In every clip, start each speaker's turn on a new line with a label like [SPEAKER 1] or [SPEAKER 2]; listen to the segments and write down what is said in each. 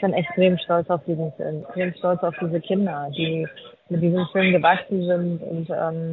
[SPEAKER 1] bin extrem stolz auf diesen Film, extrem stolz auf diese Kinder, die mit diesem Film gewachsen sind und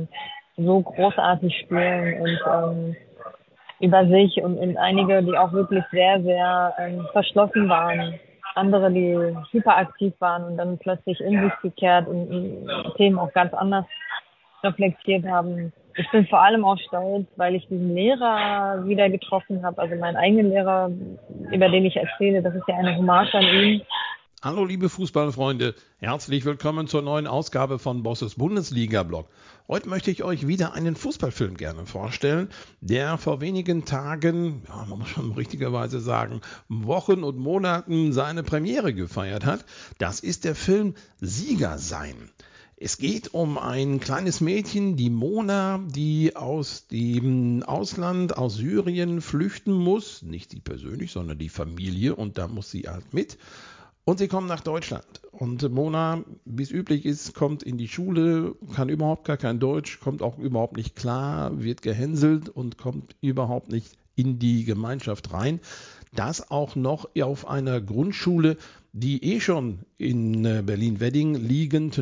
[SPEAKER 1] so großartig spielen und über sich und einige, die auch wirklich sehr, sehr verschlossen waren. Andere, die hyperaktiv waren und dann plötzlich in sich gekehrt und Themen auch ganz anders reflektiert haben. Ich bin vor allem auch stolz, weil ich diesen Lehrer wieder getroffen habe, also meinen eigenen Lehrer, über den ich erzähle. Das ist ja eine Hommage an ihn.
[SPEAKER 2] Hallo liebe Fußballfreunde, herzlich willkommen zur neuen Ausgabe von Bosses Bundesliga-Blog. Heute möchte ich euch wieder einen Fußballfilm gerne vorstellen, der vor wenigen Tagen, ja, man muss schon richtigerweise sagen, Wochen und Monaten seine Premiere gefeiert hat. Das ist der Film Sieger sein. Es geht um ein kleines Mädchen, die Mona, die aus dem Ausland, aus Syrien flüchten muss. Nicht sie persönlich, sondern die Familie, und da muss sie halt mit. Und sie kommen nach Deutschland. Und Mona, wie es üblich ist, kommt in die Schule, kann überhaupt gar kein Deutsch, kommt auch überhaupt nicht klar, wird gehänselt und kommt überhaupt nicht in die Gemeinschaft rein. Das auch noch auf einer Grundschule, die schon in Berlin-Wedding liegend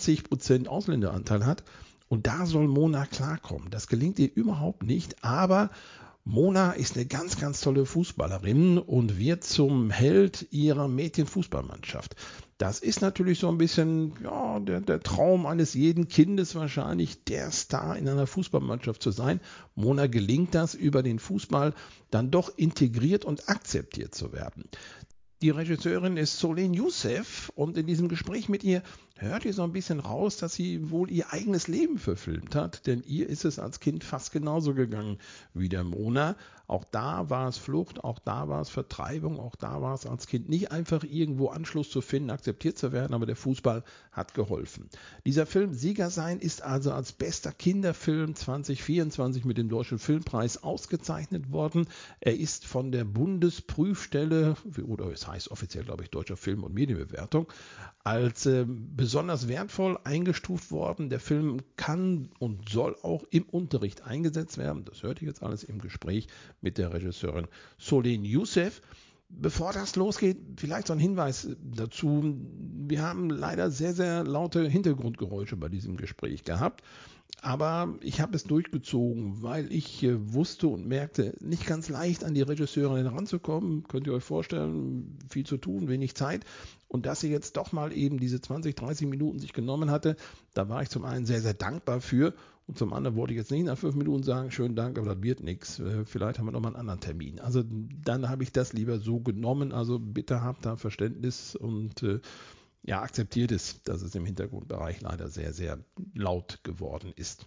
[SPEAKER 2] 90% Ausländeranteil hat. Und da soll Mona klarkommen. Das gelingt ihr überhaupt nicht, aber Mona ist eine ganz, ganz tolle Fußballerin und wird zum Held ihrer Mädchenfußballmannschaft. Das ist natürlich so ein bisschen ja, der Traum eines jeden Kindes wahrscheinlich, der Star in einer Fußballmannschaft zu sein. Mona gelingt das, über den Fußball dann doch integriert und akzeptiert zu werden. Die Regisseurin ist Solen Youssef und in diesem Gespräch mit ihr hört ihr so ein bisschen raus, dass sie wohl ihr eigenes Leben verfilmt hat, denn ihr ist es als Kind fast genauso gegangen wie der Mona. Auch da war es Flucht, auch da war es Vertreibung, auch da war es als Kind nicht einfach irgendwo Anschluss zu finden, akzeptiert zu werden, aber der Fußball hat geholfen. Dieser Film Sieger sein ist also als bester Kinderfilm 2024 mit dem Deutschen Filmpreis ausgezeichnet worden. Er ist von der Bundesprüfstelle, oder es heißt offiziell, glaube ich, Deutscher Film- und Medienbewertung, als besonders wertvoll eingestuft worden. Der Film kann und soll auch im Unterricht eingesetzt werden. Das hört ihr jetzt alles im Gespräch mit der Regisseurin Solen Youssef. Bevor das losgeht, vielleicht so ein Hinweis dazu. Wir haben leider sehr, sehr laute Hintergrundgeräusche bei diesem Gespräch gehabt. Aber ich habe es durchgezogen, weil ich wusste und merkte, nicht ganz leicht an die Regisseurin heranzukommen. Könnt ihr euch vorstellen, viel zu tun, wenig Zeit. Und dass sie jetzt doch mal eben diese 20, 30 Minuten sich genommen hatte, da war ich zum einen sehr, sehr dankbar für. Und zum anderen wollte ich jetzt nicht nach 5 Minuten sagen, schönen Dank, aber das wird nichts. Vielleicht haben wir noch mal einen anderen Termin. Also dann habe ich das lieber so genommen. Also bitte habt da Verständnis und ja, akzeptiert es, dass es im Hintergrundbereich leider sehr, sehr laut geworden ist.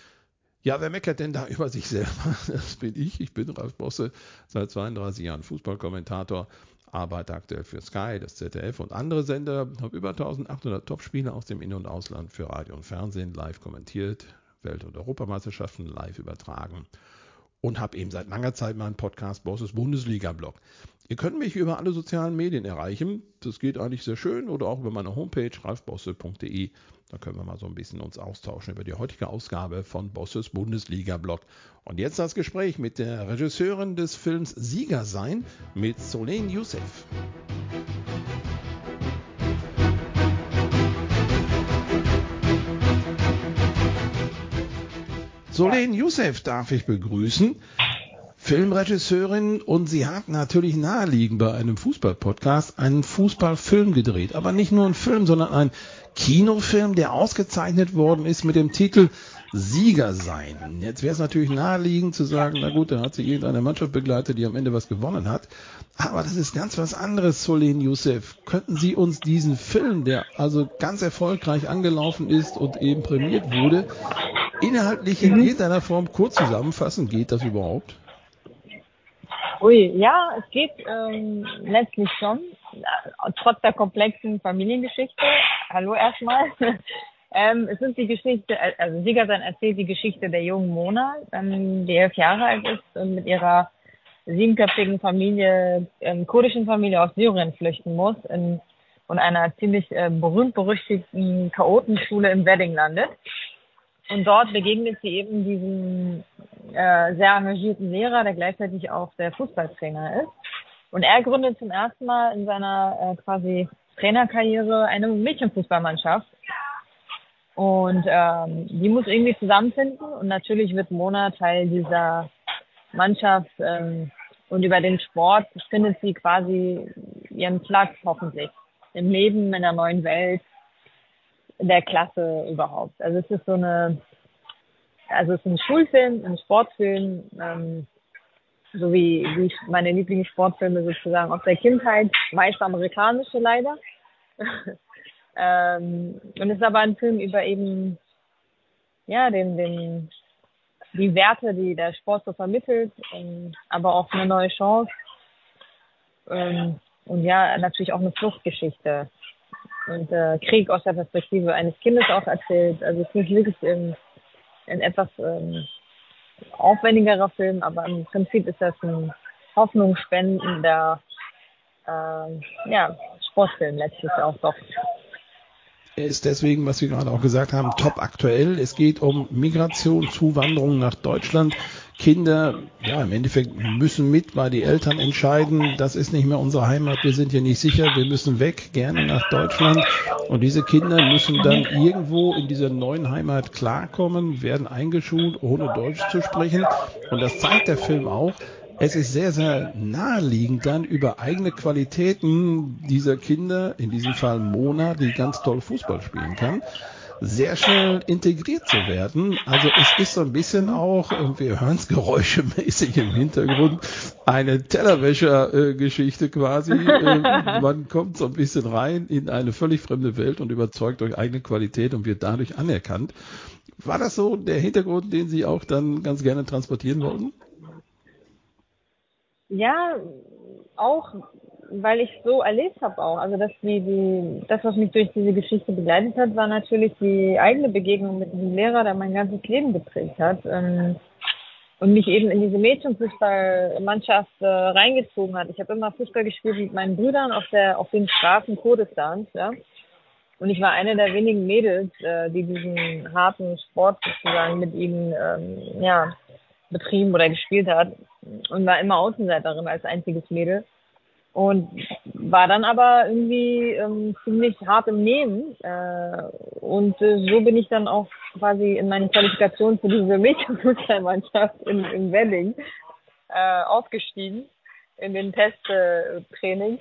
[SPEAKER 2] Ja, wer meckert denn da über sich selber? Das bin ich. Ich bin Ralf Bosse, seit 32 Jahren Fußballkommentator, arbeite aktuell für Sky, das ZDF und andere Sender, habe über 1800 Topspiele aus dem In- und Ausland für Radio und Fernsehen live kommentiert, Welt- und Europameisterschaften live übertragen und habe eben seit langer Zeit meinen Podcast Bosses Bundesliga-Blog. Ihr könnt mich über alle sozialen Medien erreichen. Das geht eigentlich sehr schön oder auch über meine Homepage ralfbosse.de. Da können wir mal so ein bisschen uns austauschen über die heutige Ausgabe von Bosses Bundesliga-Blog. Und jetzt das Gespräch mit der Regisseurin des Films Sieger sein, mit Solen Youssef. Solen Youssef darf ich begrüßen. Filmregisseurin, und sie hat natürlich naheliegend bei einem Fußball-Podcast einen Fußballfilm gedreht. Aber nicht nur ein Film, sondern ein Kinofilm, der ausgezeichnet worden ist mit dem Titel Sieger sein. Jetzt wäre es natürlich naheliegend zu sagen, na gut, da hat sie irgendeine Mannschaft begleitet, die am Ende was gewonnen hat. Aber das ist ganz was anderes, Solen Youssef. Könnten Sie uns diesen Film, der also ganz erfolgreich angelaufen ist und eben prämiert wurde, inhaltlich in irgendeiner Form kurz zusammenfassen? Geht das überhaupt?
[SPEAKER 1] Ui, ja, es geht letztlich schon, trotz der komplexen Familiengeschichte. Hallo erstmal. Es ist die Geschichte, also Sieger sein erzählt die Geschichte der jungen Mona, die 11 Jahre alt ist und mit ihrer 7-köpfigen Familie, kurdischen Familie aus Syrien flüchten muss und einer ziemlich berühmt-berüchtigten Chaotenschule im Wedding landet. Und dort begegnet sie eben diesem sehr engagierten Lehrer, der gleichzeitig auch der Fußballtrainer ist. Und er gründet zum ersten Mal in seiner quasi Trainerkarriere eine Mädchenfußballmannschaft. Und die muss irgendwie zusammenfinden. Und natürlich wird Mona Teil dieser Mannschaft. Und über den Sport findet sie quasi ihren Platz hoffentlich im Leben, in der neuen Welt, in der Klasse überhaupt. Also es ist es ist ein Schulfilm, ein Sportfilm, so wie meine Lieblingssportfilme sozusagen aus der Kindheit, meist amerikanische leider. Und es ist aber ein Film über eben, ja, die Werte, die der Sport so vermittelt, aber auch eine neue Chance. Und ja, natürlich auch eine Fluchtgeschichte. Und Krieg aus der Perspektive eines Kindes auch erzählt. Also es ist wirklich ein etwas aufwendigerer Film, aber im Prinzip ist das ein hoffnungsspendender Sportfilm letztlich auch doch.
[SPEAKER 2] Er ist deswegen, was wir gerade auch gesagt haben, top aktuell. Es geht um Migration, Zuwanderung nach Deutschland. Kinder, ja, im Endeffekt müssen mit, weil die Eltern entscheiden, das ist nicht mehr unsere Heimat, wir sind hier nicht sicher, wir müssen weg, gerne nach Deutschland. Und diese Kinder müssen dann irgendwo in dieser neuen Heimat klarkommen, werden eingeschult, ohne Deutsch zu sprechen. Und das zeigt der Film auch. Es ist sehr, sehr naheliegend dann über eigene Qualitäten dieser Kinder, in diesem Fall Mona, die ganz toll Fußball spielen kann, sehr schnell integriert zu werden. Also es ist so ein bisschen auch, wir hören es geräuschemäßig im Hintergrund, eine Tellerwäscher-Geschichte quasi. Man kommt so ein bisschen rein in eine völlig fremde Welt und überzeugt durch eigene Qualität und wird dadurch anerkannt. War das so der Hintergrund, den Sie auch dann ganz gerne transportieren wollten?
[SPEAKER 1] Ja, auch, weil ich so erlebt habe auch. Also dass das, was mich durch diese Geschichte begleitet hat, war natürlich die eigene Begegnung mit diesem Lehrer, der mein ganzes Leben geprägt hat. Und mich eben in diese Mädchenfußballmannschaft reingezogen hat. Ich habe immer Fußball gespielt mit meinen Brüdern auf den Straßen Kurdistans, ja. Und ich war eine der wenigen Mädels, die diesen harten Sport sozusagen mit ihnen betrieben oder gespielt hat und war immer Außenseiterin als einziges Mädel und war dann aber irgendwie ziemlich hart im Nehmen so bin ich dann auch quasi in meinen Qualifikationen für diese Mädchenfußballmannschaft in Wedding aufgestiegen in den Testtrainings.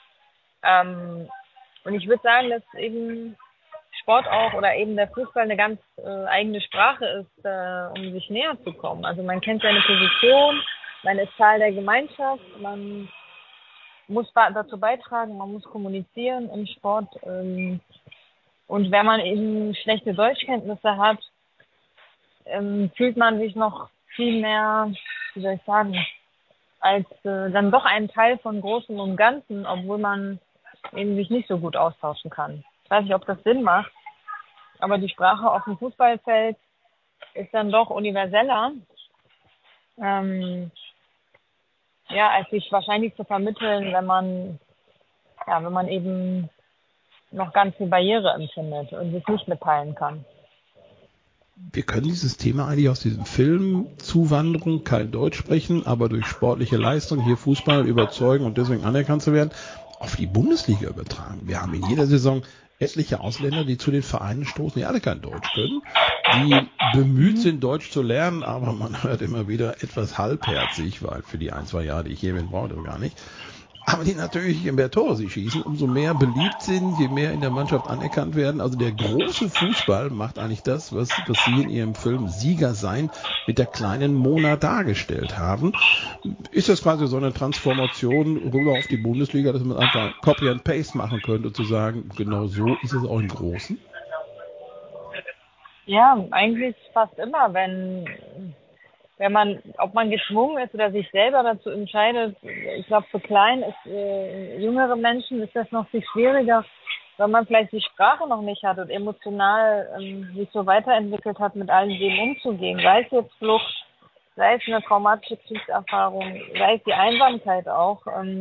[SPEAKER 1] Und ich würde sagen, dass eben Sport auch oder eben der Fußball eine ganz eigene Sprache ist, um sich näher zu kommen. Also man kennt seine Position, man ist Teil der Gemeinschaft, man muss dazu beitragen, man muss kommunizieren im Sport. Und wenn man eben schlechte Deutschkenntnisse hat, fühlt man sich noch viel mehr, wie soll ich sagen, als dann doch ein Teil von Großem und Ganzen, obwohl man eben sich nicht so gut austauschen kann. Ich weiß nicht, ob das Sinn macht, aber die Sprache auf dem Fußballfeld ist dann doch universeller, als sich wahrscheinlich zu vermitteln, wenn man eben noch ganz viel Barriere empfindet und sich nicht mitteilen kann.
[SPEAKER 2] Wir können dieses Thema eigentlich aus diesem Film Zuwanderung, kein Deutsch sprechen, aber durch sportliche Leistung hier Fußball überzeugen und deswegen anerkannt zu werden, auf die Bundesliga übertragen. Wir haben in jeder Saison etliche Ausländer, die zu den Vereinen stoßen, die alle kein Deutsch können, die bemüht sind, Deutsch zu lernen, aber man hört immer wieder etwas halbherzig, weil für die 1, 2 Jahre, die ich hier bin, brauche ich das gar nicht. Aber die natürlich, je mehr Tore sie schießen, umso mehr beliebt sind, je mehr in der Mannschaft anerkannt werden. Also der große Fußball macht eigentlich das, was Sie in Ihrem Film Sieger sein mit der kleinen Mona dargestellt haben. Ist das quasi so eine Transformation rüber auf die Bundesliga, dass man einfach Copy and Paste machen könnte, zu sagen, genau so ist es auch im Großen?
[SPEAKER 1] Ja, eigentlich fast immer, ob man gezwungen ist oder sich selber dazu entscheidet. Ich glaube, für jüngere Menschen ist das noch viel schwieriger, weil man vielleicht die Sprache noch nicht hat und emotional sich so weiterentwickelt hat, mit all dem umzugehen. Sei es jetzt Flucht, sei es eine traumatische Kriegserfahrung, sei es die Einsamkeit auch.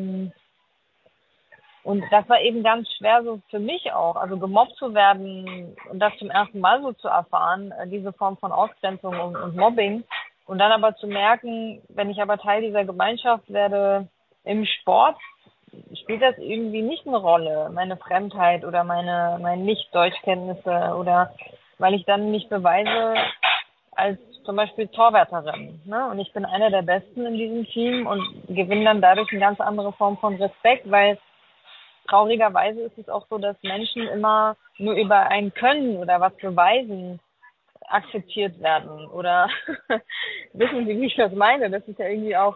[SPEAKER 1] Und das war eben ganz schwer so für mich auch, also gemobbt zu werden und das zum ersten Mal so zu erfahren, diese Form von Ausgrenzung und Mobbing. Und dann aber zu merken, wenn ich aber Teil dieser Gemeinschaft werde, im Sport spielt das irgendwie nicht eine Rolle, meine Fremdheit oder meine Nicht-Deutschkenntnisse oder weil ich dann mich beweise als zum Beispiel Torwärterin. Ne? Und ich bin einer der Besten in diesem Team und gewinne dann dadurch eine ganz andere Form von Respekt, weil traurigerweise ist es auch so, dass Menschen immer nur über ein Können oder was beweisen akzeptiert werden. Oder wissen Sie, wie ich das meine? Das ist ja irgendwie auch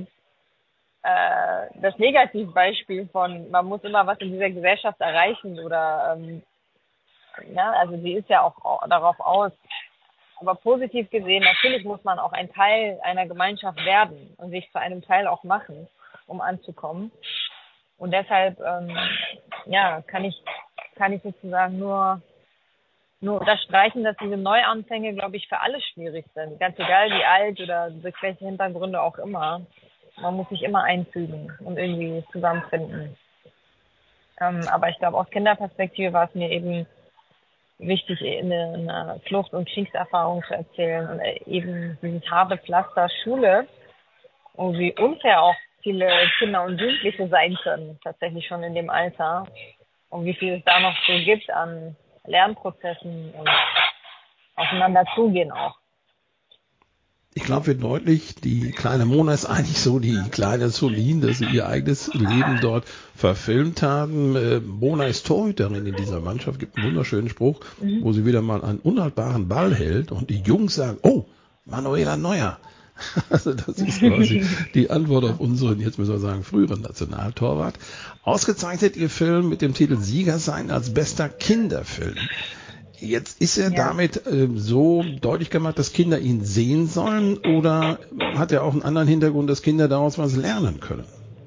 [SPEAKER 1] das Negativbeispiel von, man muss immer was in dieser Gesellschaft erreichen oder ja, also sie ist ja auch darauf aus. Aber positiv gesehen, natürlich muss man auch ein Teil einer Gemeinschaft werden und sich zu einem Teil auch machen, um anzukommen. Und deshalb ja, kann ich sozusagen nur unterstreichen, dass diese Neuanfänge, glaube ich, für alle schwierig sind. Ganz egal, wie alt oder durch welche Hintergründe auch immer. Man muss sich immer einfügen und irgendwie zusammenfinden. Aber ich glaube, aus Kinderperspektive war es mir eben wichtig, eine Flucht- und Kriegserfahrung zu erzählen und eben dieses harte Pflaster Schule und wie unfair auch viele Kinder und Jugendliche sein können, tatsächlich schon in dem Alter und wie viel es da noch so gibt an Lernprozessen und aufeinander zugehen auch.
[SPEAKER 2] Ich glaube, wird deutlich, die kleine Mona ist eigentlich so die kleine Solin, dass sie ihr eigenes Leben dort verfilmt haben. Mona ist Torhüterin in dieser Mannschaft, gibt einen wunderschönen Spruch, wo sie wieder mal einen unhaltbaren Ball hält und die Jungs sagen, oh, Manuela Neuer. Also das ist quasi die Antwort auf unseren, jetzt müssen wir sagen, früheren Nationaltorwart. Ausgezeichnet ihr Film mit dem Titel Sieger sein als bester Kinderfilm. Jetzt ist er damit so deutlich gemacht, dass Kinder ihn sehen sollen, oder hat er auch einen anderen Hintergrund, dass Kinder daraus was lernen können?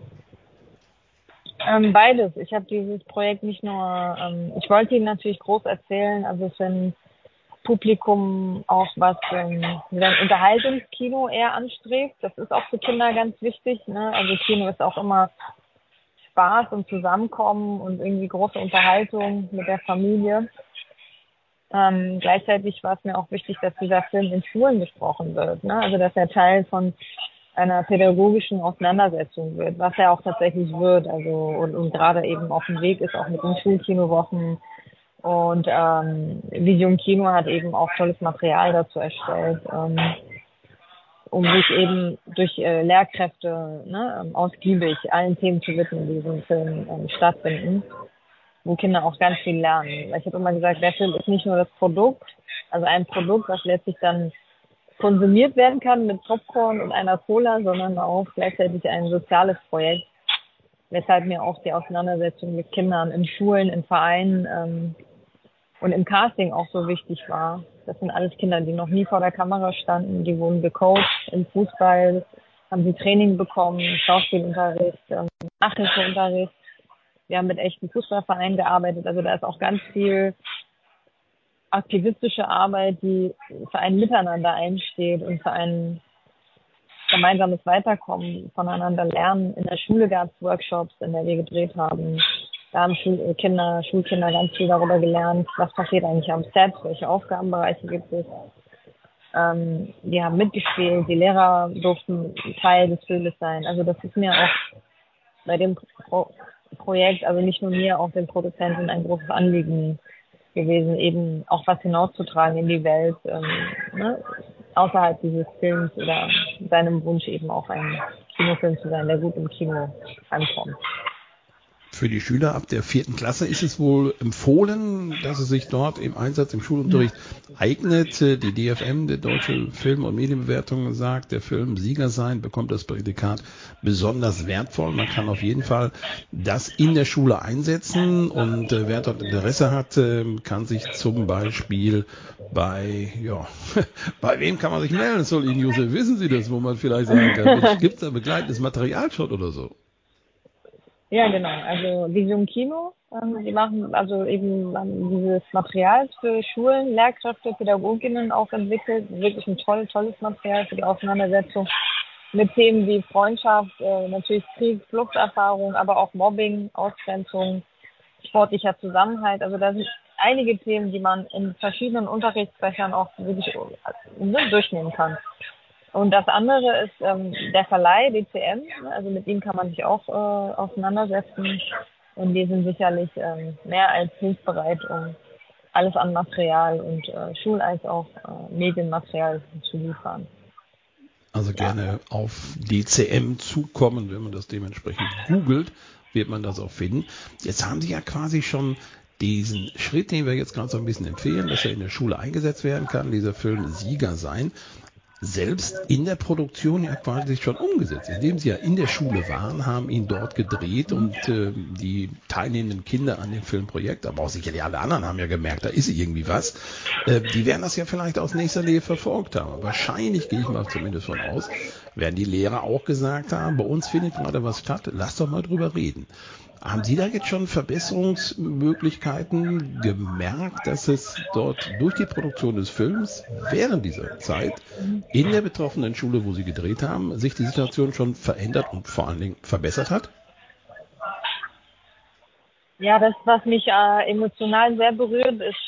[SPEAKER 1] Beides. Ich habe dieses Projekt nicht nur, ich wollte ihn natürlich groß erzählen, also für ein Publikum auch was wieder ein Unterhaltungskino eher anstrebt. Das ist auch für Kinder ganz wichtig. Ne? Also Kino ist auch immer Spaß und Zusammenkommen und irgendwie große Unterhaltung mit der Familie. Gleichzeitig war es mir auch wichtig, dass dieser Film in Schulen besprochen wird. Ne? Also dass er Teil von einer pädagogischen Auseinandersetzung wird, was er auch tatsächlich wird. Also und gerade eben auf dem Weg ist, auch mit den Schulkinowochen. Und Vision Kino hat eben auch tolles Material dazu erstellt, um sich eben durch Lehrkräfte ausgiebig allen Themen zu widmen, die in diesem Film stattfinden, wo Kinder auch ganz viel lernen. Weil ich habe immer gesagt, der Film ist nicht nur das Produkt, also ein Produkt, was letztlich dann konsumiert werden kann mit Popcorn und einer Cola, sondern auch gleichzeitig ein soziales Projekt, weshalb mir auch die Auseinandersetzung mit Kindern in Schulen, in Vereinen und im Casting auch so wichtig war. Das sind alles Kinder, die noch nie vor der Kamera standen, die wurden gecoacht im Fußball, haben sie Training bekommen, Schauspielunterricht, Nachhilfeunterricht. Wir haben mit echten Fußballvereinen gearbeitet, also da ist auch ganz viel aktivistische Arbeit, die für ein Miteinander einsteht und für ein gemeinsames Weiterkommen, voneinander lernen. In der Schule gab es Workshops, in der wir gedreht haben. Da haben Schulkinder ganz viel darüber gelernt, was passiert eigentlich am Set, welche Aufgabenbereiche gibt es. Die haben mitgespielt, die Lehrer durften Teil des Filmes sein. Also das ist mir auch bei dem Projekt, also nicht nur mir, auch den Produzenten ein großes Anliegen gewesen, eben auch was hinauszutragen in die Welt, außerhalb dieses Films oder seinem Wunsch eben auch ein Kinofilm zu sein, der gut im Kino ankommt.
[SPEAKER 2] Für die Schüler ab der 4. Klasse ist es wohl empfohlen, dass es sich dort im Einsatz im Schulunterricht eignet. Die DFM, der Deutsche Film- und Medienbewertung, sagt, der Film Sieger sein bekommt das Prädikat besonders wertvoll. Man kann auf jeden Fall das in der Schule einsetzen, und wer dort Interesse hat, kann sich zum Beispiel bei wem kann man sich melden? Solin Josef, wissen Sie das, wo man vielleicht sagen kann, gibt es da begleitendes Material schon oder so?
[SPEAKER 1] Ja, genau. Also Vision Kino, die machen also eben dieses Material für Schulen, Lehrkräfte, Pädagoginnen auch entwickelt. Wirklich ein tolles Material für die Auseinandersetzung mit Themen wie Freundschaft, natürlich Krieg, Fluchterfahrung, aber auch Mobbing, Ausgrenzung, sportlicher Zusammenhalt. Also da sind einige Themen, die man in verschiedenen Unterrichtsfächern auch wirklich durchnehmen kann. Und das andere ist der Verleih DCM, also mit ihm kann man sich auch auseinandersetzen und die sind sicherlich mehr als hilfsbereit, um alles an Material und Schul- als auch Medienmaterial zu liefern.
[SPEAKER 2] Also gerne auf DCM zukommen, wenn man das dementsprechend googelt, wird man das auch finden. Jetzt haben Sie ja quasi schon diesen Schritt, den wir jetzt gerade so ein bisschen empfehlen, dass er in der Schule eingesetzt werden kann, dieser Film Sieger sein, selbst in der Produktion ja quasi schon umgesetzt, indem sie ja in der Schule waren, haben ihn dort gedreht und die teilnehmenden Kinder an dem Filmprojekt, aber auch sicherlich alle anderen haben ja gemerkt, da ist irgendwie was, die werden das ja vielleicht aus nächster Nähe verfolgt haben. Wahrscheinlich, gehe ich mal zumindest von aus, werden die Lehrer auch gesagt haben, bei uns findet gerade was statt, lass doch mal drüber reden. Haben Sie da jetzt schon Verbesserungsmöglichkeiten gemerkt, dass es dort durch die Produktion des Films während dieser Zeit in der betroffenen Schule, wo Sie gedreht haben, sich die Situation schon verändert und vor allen Dingen verbessert hat?
[SPEAKER 1] Ja, das, was mich emotional sehr berührt, ist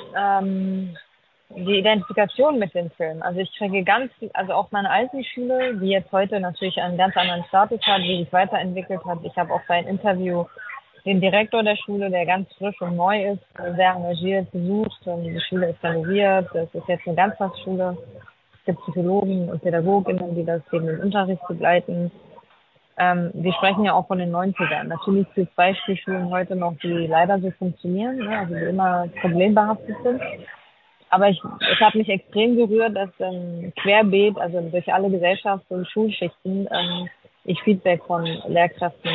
[SPEAKER 1] die Identifikation mit dem Film. Also ich kriege also auch meine alten Schule, die jetzt heute natürlich einen ganz anderen Status hat, die sich weiterentwickelt hat. Ich habe auch bei einem Interview den Direktor der Schule, der ganz frisch und neu ist, sehr engagiert besucht. Die Schule ist renoviert, das ist jetzt eine Ganztagsschule. Es gibt Psychologen und Pädagoginnen, die das gegen den Unterricht begleiten. Wir sprechen ja auch von den 90ern. Natürlich gibt es Beispielschulen heute noch, die leider so funktionieren, ne, also die immer problembehaftet sind. Aber es hat mich extrem gerührt, dass querbeet, also durch alle Gesellschafts- und Schulschichten, ich Feedback von Lehrkräften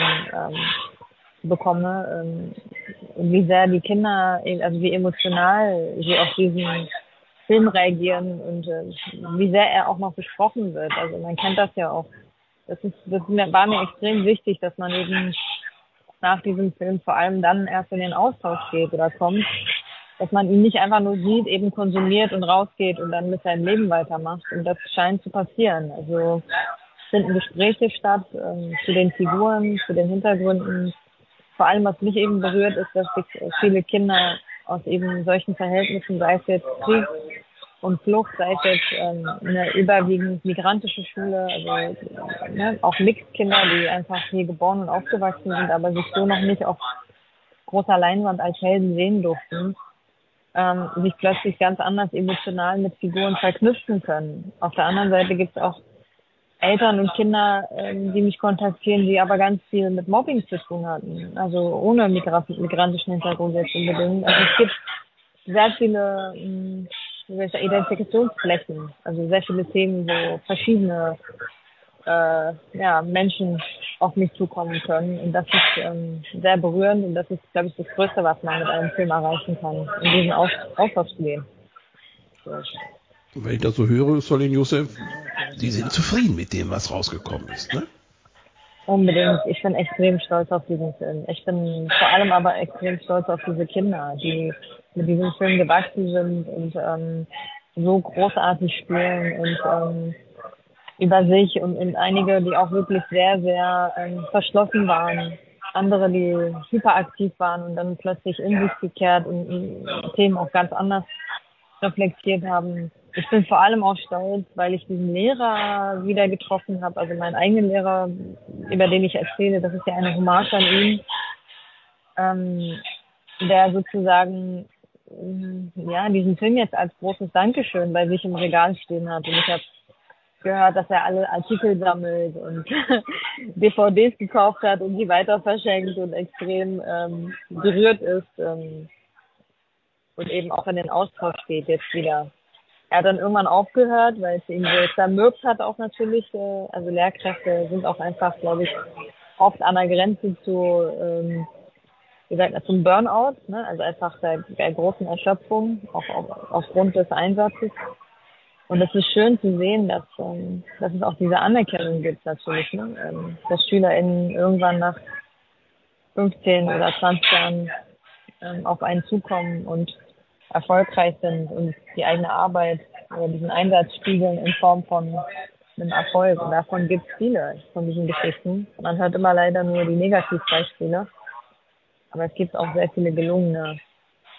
[SPEAKER 1] bekomme, wie sehr die Kinder, also wie emotional sie auf diesen Film reagieren und wie sehr er auch noch besprochen wird. Also man kennt das ja auch. War mir extrem wichtig, dass man eben nach diesem Film vor allem dann erst in den Austausch geht oder kommt, dass man ihn nicht einfach nur sieht, eben konsumiert und rausgeht und dann mit seinem Leben weitermacht. Und das scheint zu passieren. Also finden Gespräche statt zu den Figuren, zu den Hintergründen. Vor allem, was mich eben berührt, ist, dass viele Kinder aus eben solchen Verhältnissen, sei es jetzt Krieg und Flucht, sei es jetzt eine überwiegend migrantische Schule, also auch Mixed-Kinder, die einfach hier geboren und aufgewachsen sind, aber sich so noch nicht auf großer Leinwand als Helden sehen durften, sich plötzlich ganz anders emotional mit Figuren verknüpfen können. Auf der anderen Seite gibt es auch Eltern und Kinder, die mich kontaktieren, die aber ganz viel mit Mobbing zu tun hatten. Also ohne migrantischen Hintergrund jetzt unbedingt. Also es gibt sehr viele Identifikationsflächen, also sehr viele Themen, wo verschiedene Menschen auf mich zukommen können. Und das ist sehr berührend und das ist, glaube ich, das Größte, was man mit einem Film erreichen kann, in diesen Austausch zu gehen.
[SPEAKER 2] Wenn ich das so höre, Solin Youssef, Sie sind zufrieden mit dem, was rausgekommen ist, ne?
[SPEAKER 1] Unbedingt. Ich bin extrem stolz auf diesen Film. Ich bin vor allem aber extrem stolz auf diese Kinder, die mit diesem Film gewachsen sind und so großartig spielen und über sich und einige, die auch wirklich sehr, sehr verschlossen waren. Andere, die hyperaktiv waren und dann plötzlich in sich gekehrt und Themen auch ganz anders reflektiert haben. Ich bin vor allem auch stolz, weil ich diesen Lehrer wieder getroffen habe, also meinen eigenen Lehrer, über den ich erzähle, das ist ja eine Hommage an ihn, der sozusagen diesen Film jetzt als großes Dankeschön bei sich im Regal stehen hat. Und ich habe gehört, dass er alle Artikel sammelt und DVDs gekauft hat und die weiter verschenkt und extrem gerührt ist und eben auch in den Austausch geht jetzt wieder. Er hat dann irgendwann aufgehört, weil es ihn so zermürbt hat auch natürlich. Also Lehrkräfte sind auch einfach, glaube ich, oft an der Grenze zu, zum Burnout, ne? Also einfach der großen Erschöpfung, auch aufgrund des Einsatzes. Und es ist schön zu sehen, dass es auch diese Anerkennung gibt natürlich, ne? Dass SchülerInnen irgendwann nach 15 oder 20 Jahren auf einen zukommen und erfolgreich sind und die eigene Arbeit oder diesen Einsatz spiegeln in Form von einem Erfolg. Und davon gibt es viele von diesen Geschichten. Man hört immer leider nur die Negativbeispiele, aber es gibt auch sehr viele gelungene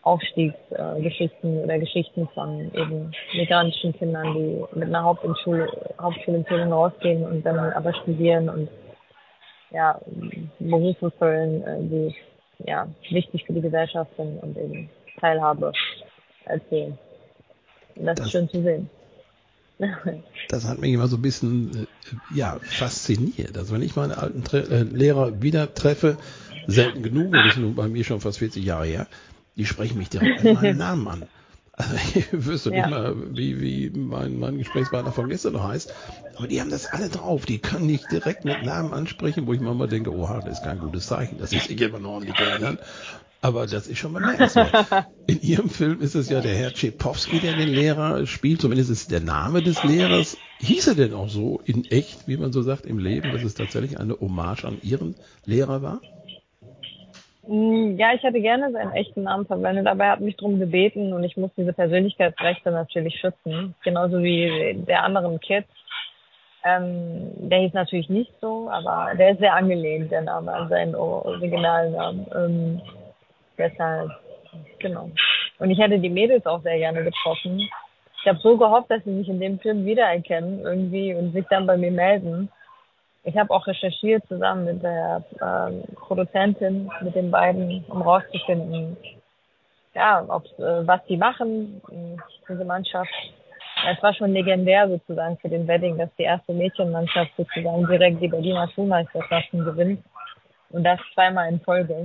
[SPEAKER 1] Aufstiegsgeschichten oder Geschichten von eben migrantischen Kindern, die mit einer Hauptschulempfehlung rausgehen und dann aber studieren und ja, Berufe füllen, die ja wichtig für die Gesellschaft sind und eben Teilhabe erzählen. Und das ist schön zu sehen.
[SPEAKER 2] Das hat mich immer so ein bisschen fasziniert. Also wenn ich meine alten Lehrer wieder treffe, selten genug, das ist nun bei mir schon fast 40 Jahre her, die sprechen mich direkt mit meinem Namen an. Also ich wüsste nicht mal, wie mein Gesprächspartner von gestern noch heißt, aber die haben das alle drauf. Die können dich direkt mit Namen ansprechen, wo ich manchmal denke, oha, das ist kein gutes Zeichen, dass sie sich immer noch ordentlich erinnern. Aber das ist schon bemerkenswert. In Ihrem Film ist es ja der Herr Schepowski, der den Lehrer spielt. Zumindest ist der Name des Lehrers. Hieß er denn auch so in echt, wie man so sagt, im Leben, dass es tatsächlich eine Hommage an Ihren Lehrer war?
[SPEAKER 1] Ja, ich hätte gerne seinen echten Namen verwendet, aber er hat mich darum gebeten und ich muss diese Persönlichkeitsrechte natürlich schützen. Genauso wie der anderen Kids. Der hieß natürlich nicht so, aber der ist sehr angelehnt, der Name, an seinen Originalnamen. Deshalb, genau. Und ich hätte die Mädels auch sehr gerne getroffen. Ich habe so gehofft, dass sie mich in dem Film wiedererkennen irgendwie und sich dann bei mir melden. Ich habe auch recherchiert zusammen mit der Produzentin, mit den beiden, um rauszufinden, ja, was die machen, diese Mannschaft. Es war schon legendär sozusagen für den Wedding, dass die erste Mädchenmannschaft sozusagen direkt die Berliner Schulmeisterschaften gewinnt. Und das zweimal in Folge.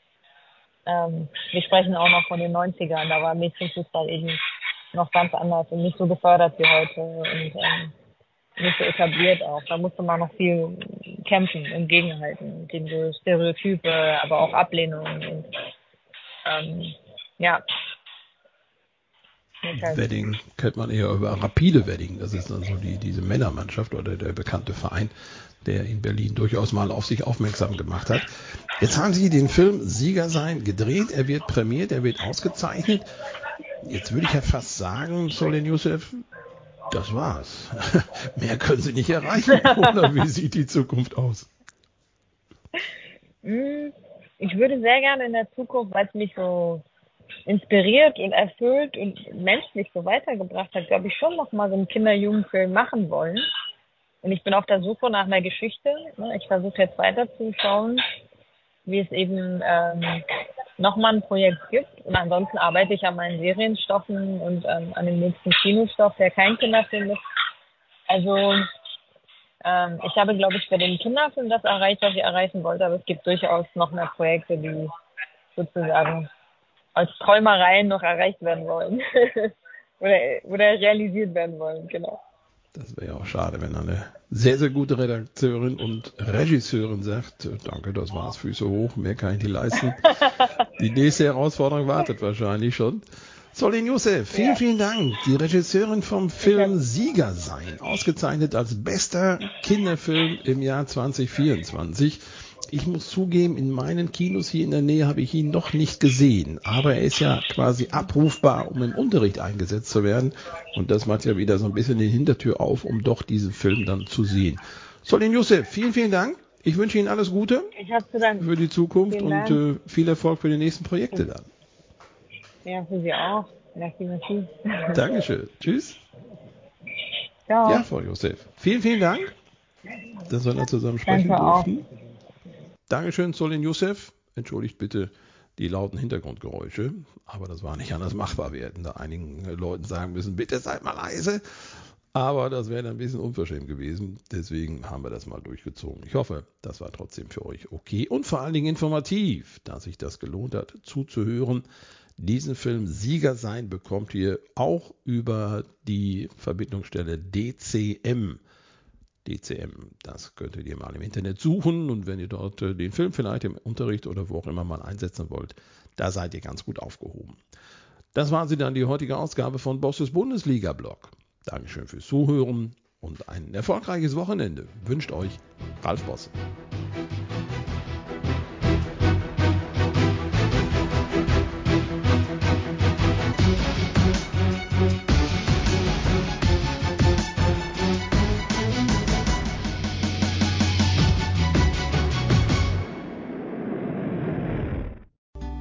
[SPEAKER 1] Wir sprechen auch noch von den 90ern, da war Mädchenfußball eben noch ganz anders und nicht so gefördert wie heute und nicht so etabliert auch. Da musste man noch viel kämpfen und gegenhalten gegen so Stereotype, aber auch Ablehnung und ja.
[SPEAKER 2] Wedding kennt man eher über Rapide Wedding. Das ist dann so diese Männermannschaft oder der bekannte Verein, der in Berlin durchaus mal auf sich aufmerksam gemacht hat. Jetzt haben Sie den Film Sieger sein gedreht. Er wird prämiert, er wird ausgezeichnet. Jetzt würde ich ja fast sagen, Solin Youssef, das war's. Mehr können Sie nicht erreichen. Oder wie sieht die Zukunft aus?
[SPEAKER 1] Ich würde sehr gerne in der Zukunft, weil es mich so inspiriert und erfüllt und menschlich so weitergebracht hat, glaube ich, schon noch mal so einen Kinder-Jugendfilm machen wollen. Und ich bin auf der Suche nach einer Geschichte. Ich versuche jetzt weiterzuschauen, wie es eben nochmal ein Projekt gibt. Und ansonsten arbeite ich an meinen Serienstoffen und an dem nächsten Kinostoff, der kein Kinderfilm ist. Also ich habe, glaube ich, für den Kinderfilm das erreicht, was ich erreichen wollte. Aber es gibt durchaus noch mehr Projekte, die sozusagen als Träumereien noch erreicht werden wollen. oder realisiert werden wollen, genau.
[SPEAKER 2] Das wäre ja auch schade, wenn eine sehr, sehr gute Redakteurin und Regisseurin sagt, danke, das war's, Füße hoch, mehr kann ich nicht leisten. Die nächste Herausforderung wartet wahrscheinlich schon. Solin Youssef, vielen Dank. Die Regisseurin vom Film Sieger sein, ausgezeichnet als bester Kinderfilm im Jahr 2024. Ich muss zugeben, in meinen Kinos hier in der Nähe habe ich ihn noch nicht gesehen, aber er ist ja quasi abrufbar, um im Unterricht eingesetzt zu werden. Und das macht ja wieder so ein bisschen die Hintertür auf, um doch diesen Film dann zu sehen. Solin Youssef, vielen Dank. Ich wünsche Ihnen alles Gute für die Zukunft und viel Erfolg für die nächsten Projekte dann.
[SPEAKER 1] Ja, für Sie auch. Merci.
[SPEAKER 2] Dankeschön. Tschüss.
[SPEAKER 1] Ciao.
[SPEAKER 2] Ja, Frau Youssef. Vielen Dank, dass wir da zusammen sprechen
[SPEAKER 1] Danke
[SPEAKER 2] durften.
[SPEAKER 1] Auch.
[SPEAKER 2] Dankeschön, Solin Youssef. Entschuldigt bitte die lauten Hintergrundgeräusche, aber das war nicht anders machbar. Wir hätten da einigen Leuten sagen müssen, bitte seid mal leise. Aber das wäre ein bisschen unverschämt gewesen. Deswegen haben wir das mal durchgezogen. Ich hoffe, das war trotzdem für euch okay und vor allen Dingen informativ, dass sich das gelohnt hat, zuzuhören. Diesen Film Sieger sein bekommt ihr auch über die Verbindungsstelle DCM. DCM, das könntet ihr mal im Internet suchen und wenn ihr dort den Film vielleicht im Unterricht oder wo auch immer mal einsetzen wollt, da seid ihr ganz gut aufgehoben. Das war sie dann, die heutige Ausgabe von Bosses Bundesliga-Blog. Dankeschön fürs Zuhören und ein erfolgreiches Wochenende wünscht euch Ralf Bosse.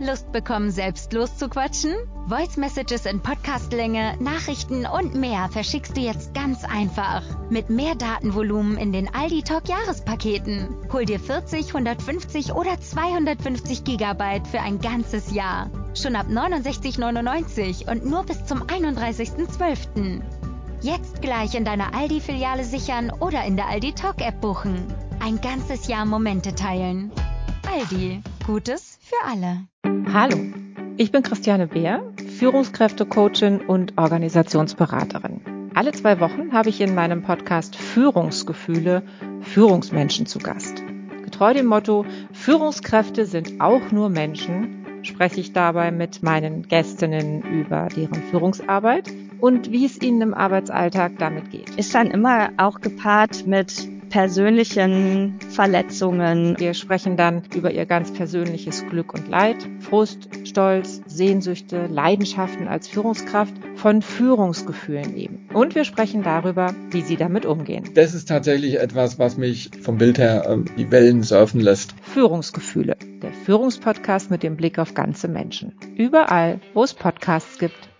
[SPEAKER 3] Lust bekommen, selbst loszuquatschen? Voice Messages in Podcastlänge, Nachrichten und mehr verschickst du jetzt ganz einfach. Mit mehr Datenvolumen in den Aldi Talk Jahrespaketen. Hol dir 40, 150 oder 250 Gigabyte für ein ganzes Jahr. Schon ab 69,99 und nur bis zum 31.12. Jetzt gleich in deiner Aldi-Filiale sichern oder in der Aldi Talk App buchen. Ein ganzes Jahr Momente teilen. Aldi, Gutes für alle.
[SPEAKER 4] Hallo, ich bin Christiane Beer, Führungskräftecoachin und Organisationsberaterin. Alle 2 Wochen habe ich in meinem Podcast Führungsgefühle Führungsmenschen zu Gast. Getreu dem Motto, Führungskräfte sind auch nur Menschen, spreche ich dabei mit meinen Gästinnen über deren Führungsarbeit und wie es ihnen im Arbeitsalltag damit geht.
[SPEAKER 5] Ist dann immer auch gepaart mit persönlichen Verletzungen.
[SPEAKER 4] Wir sprechen dann über ihr ganz persönliches Glück und Leid, Frust, Stolz, Sehnsüchte, Leidenschaften als Führungskraft, von Führungsgefühlen eben. Und wir sprechen darüber, wie sie damit umgehen.
[SPEAKER 6] Das ist tatsächlich etwas, was mich vom Bild her die Wellen surfen lässt.
[SPEAKER 4] Führungsgefühle, der Führungspodcast mit dem Blick auf ganze Menschen. Überall, wo es Podcasts gibt.